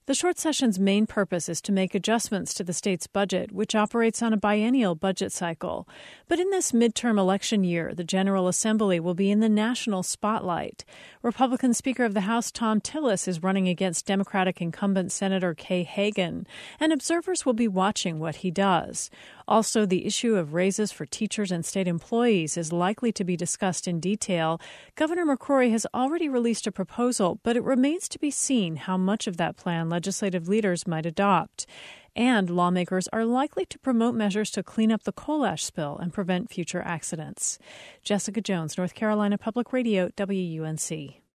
The short session's main purpose is to make adjustments to the state's budget, which operates on a biennial budget cycle. But in this midterm election year, the General Assembly will be in the national spotlight. Republican Speaker of the House Thom Tillis is running against Democratic incumbent Senator Kay Hagan, and observers will be watching what he does. Also, the issue of raises for teachers and state employees is likely to be discussed in detail. Governor McCrory has already released a proposal, but it remains to be seen how much of that plan legislative leaders might adopt. And lawmakers are likely to promote measures to clean up the coal ash spill and prevent future accidents. Jessica Jones, North Carolina Public Radio, WUNC.